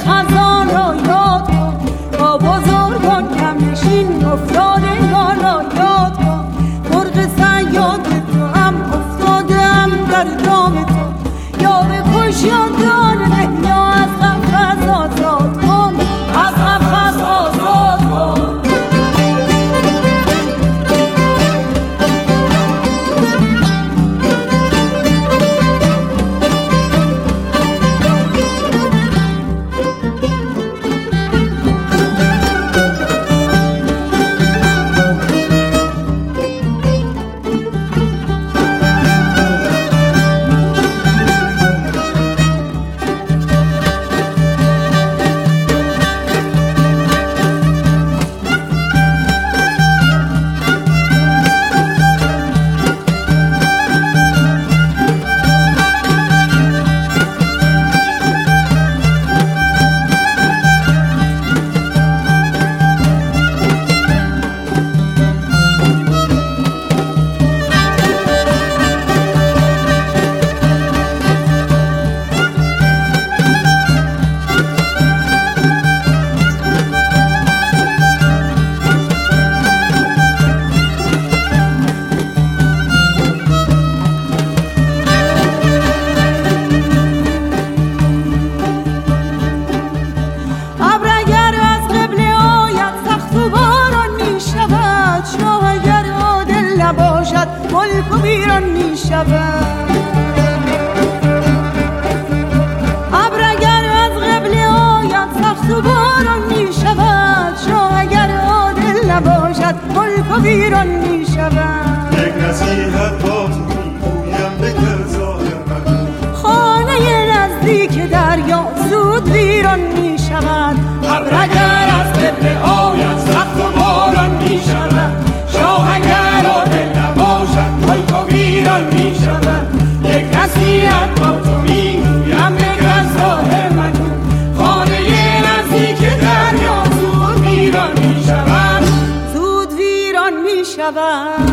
خزان را یاد کن، با بزرگان کم نشین افتادگان را یاد کن. مرغ صیاد تو هم افتادم در دام تو، یا بکش یا جان ده، یا از قفس آزاد کن، از قفس آزاد کن. ملک و ویران می شود. ابر اگر از قبله آید سخت و باران می شود، شاه اگر عادل نباشد ملک و ویران می شود. یک نصیحت با تو می گویم بکر ظاهر مکن، خانه نزدیک دریا زود ویران می شود. ابر اگر از قبله آید سخت و باران می شود، شاه اگر عادل نباشد ملک و ویران می شود. یک نصیحت با تو می گویم بکر ظاهر مکن، خانه نزدیک دریا زود ویران می شود. زود ویران می شود.